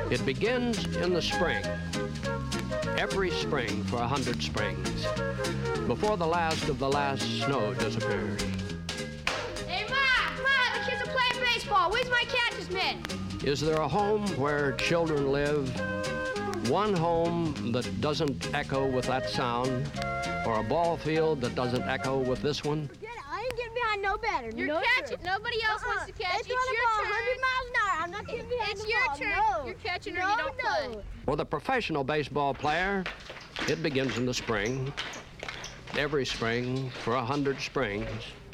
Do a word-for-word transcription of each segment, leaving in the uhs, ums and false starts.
It begins in the spring, every spring for a hundred springs, before the last of the last snow disappears. Hey, Ma! Ma, the kids are playing baseball. Where's my catcher's mitt? Is there a home where children live? One home that doesn't echo with that sound, or a ball field that doesn't echo with this one? Forget it. I ain't getting behind no batter. You're no catching. Nobody else uh-uh. wants to catch. It's, it's your your ball, turn. one hundred miles an hour. I'm not getting behind It's the your ball. turn. No. You're catching or no, you don't no. play. For the professional baseball player, it begins in the spring, every spring for a hundred springs.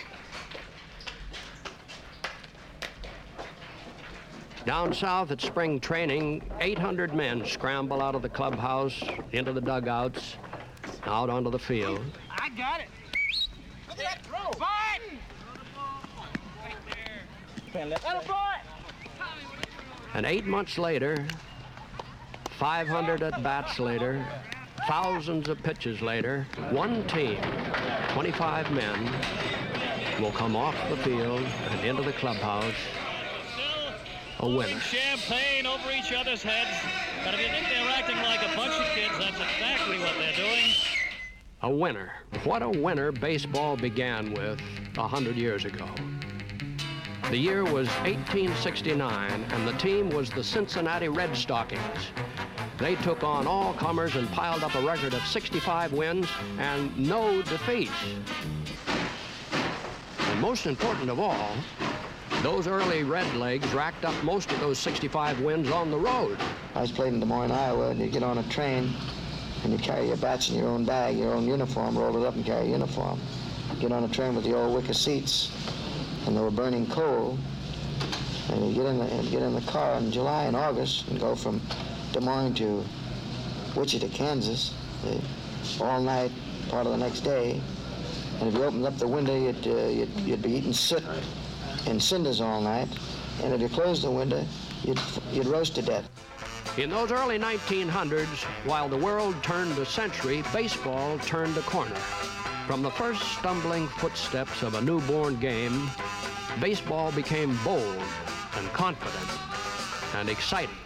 Down south at spring training, eight hundred men scramble out of the clubhouse, into the dugouts, out onto the field. I got it. Look at that throw. Fight! Right there. Let him fly. And eight months later, five hundred at-bats later, thousands of pitches later, one team, twenty-five men, will come off the field and into the clubhouse a winner. Champagne over each other's heads, but if you think they're acting like a bunch of kids, that's exactly what they're doing. A winner. What a winner baseball began with a hundred years ago. The year was eighteen sixty-nine, and the team was the Cincinnati Red Stockings. They took on all comers and piled up a record of sixty-five wins and no defeats. And most important of all, those early Redlegs racked up most of those sixty-five wins on the road. I was played in Des Moines, Iowa, and you get on a train and you carry your bats in your own bag, your own uniform, roll it up and carry a uniform. Get on a train with the old wicker seats, and they were burning coal. And you get in the, and get in the car in July and August and go from Des Moines to Wichita, Kansas, uh, all night, part of the next day. And if you opened up the window, you'd, uh, you'd, you'd be eating soot and cinders all night. And if you closed the window, you'd, you'd roast to death. In those early nineteen hundreds, while the world turned a century, baseball turned a corner. From the first stumbling footsteps of a newborn game, baseball became bold and confident and exciting.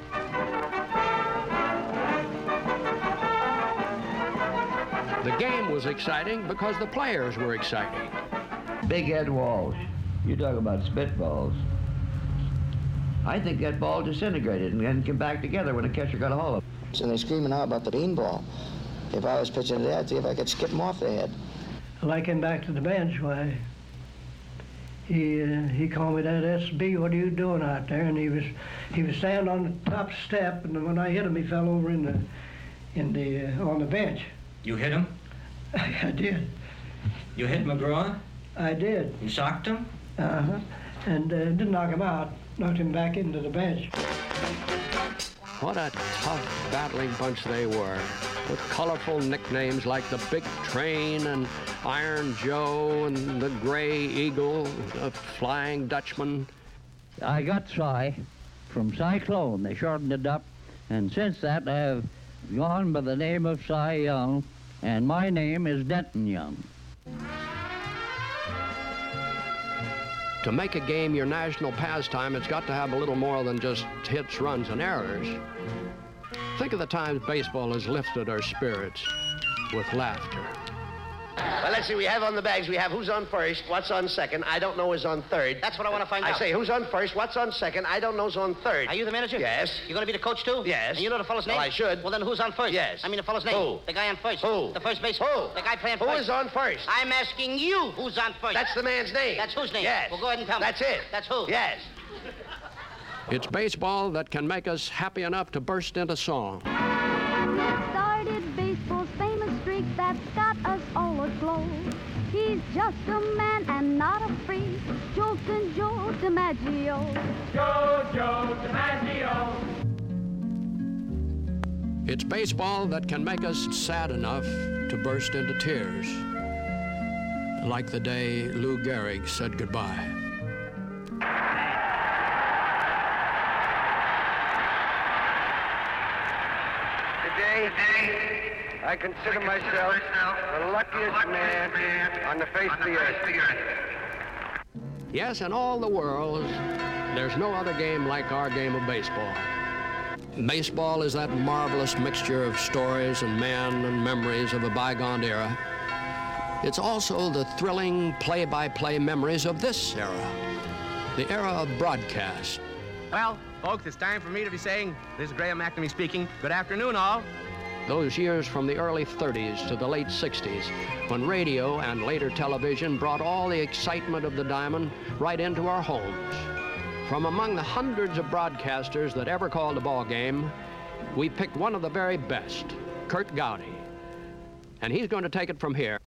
The game was exciting because the players were exciting. Big Ed Walsh, you talk about spitballs. I think that ball disintegrated and then came back together when the catcher got a hold of it. So they're screaming out about the beanball. If I was pitching to that, I'd see if I could skip him off the head. When I came back to the bench, why, he uh, he called me that S B, what are you doing out there? And he was he was standing on the top step, and when I hit him, he fell over in the in the uh, on the bench. You hit him? I, I did. You hit McGraw? I did. You socked him? Uh-huh. And uh, didn't knock him out, knocked him back into the bench. What a tough, battling bunch they were, with colorful nicknames like the Big Train and Iron Joe and the Gray Eagle, the Flying Dutchman. I got Cy from Cyclone. They shortened it up, and since that I have gone by the name of Cy Young, and my name is Denton Young. To make a game your national pastime, it's got to have a little more than just hits, runs, and errors. Think of the times baseball has lifted our spirits with laughter. Well, let's see, we have on the bags, we have who's on first, what's on second, I don't know is on third. That's what I want to find I out. I say, who's on first, what's on second, I don't know's on third. Are you the manager? Yes. You're going to be the coach, too? Yes. And you know the fellow's name? Well, I should. Well, then who's on first? Yes. I mean the fellow's name. Who? The guy on first. Who? The first baseman. Who? The guy playing Who first. is on first? I'm asking you who's on first. That's the man's name. That's whose name? Yes. Well, go ahead and tell me. That's it. That's who? Yes. It's baseball that can make us happy enough to burst into song. Started baseball's famous streak that's got us all aglow. He's just a man and not a freak. Joltin' Joe DiMaggio. Joe, Joe DiMaggio. It's baseball that can make us sad enough to burst into tears, like the day Lou Gehrig said goodbye. Today, I consider myself the luckiest man on the face of the earth. Yes, in all the world, there's no other game like our game of baseball. Baseball is that marvelous mixture of stories and men and memories of a bygone era. It's also the thrilling play-by-play memories of this era, the era of broadcast. Well, folks, it's time for me to be saying, this is Graham McNamee speaking, good afternoon, all. Those years from the early thirties to the late sixties, when radio and later television brought all the excitement of the diamond right into our homes. From among the hundreds of broadcasters that ever called a ball game, we picked one of the very best, Curt Gowdy. And he's going to take it from here.